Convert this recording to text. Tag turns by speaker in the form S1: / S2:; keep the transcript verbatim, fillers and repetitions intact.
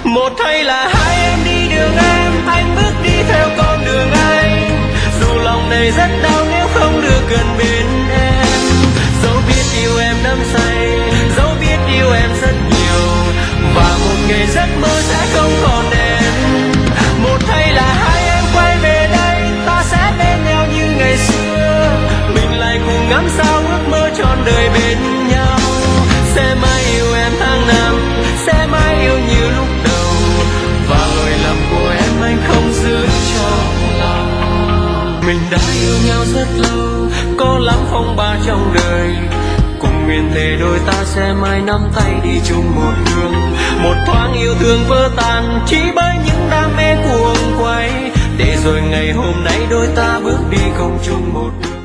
S1: Một hay là hai em đi đường em, anh bước đi theo con đường anh. Dù lòng này rất đau nếu không được gần bên em. Dẫu biết yêu em đắm say, dẫu biết yêu em rất nhiều, và một ngày giấc mơ sẽ không còn em. Một hay là hai em quay về đây, ta sẽ bên nhau như ngày xưa. Mình lại cùng ngắm sao ước mơ trọn đời bên nhau. Sẽ mãi yêu em tháng năm, sẽ mãi yêu như lúc đầu, và lỗi lầm của em anh không giữ trong lòng. Mình đã yêu nhau rất lâu, có lắm phong ba trong đời, cùng nguyện thề đôi ta sẽ mãi nắm tay đi chung một hướng. Một thoáng yêu thương vỡ tan chỉ bởi những đam mê cuồng quay, để rồi ngày hôm nay đôi ta bước đi không chung một đường.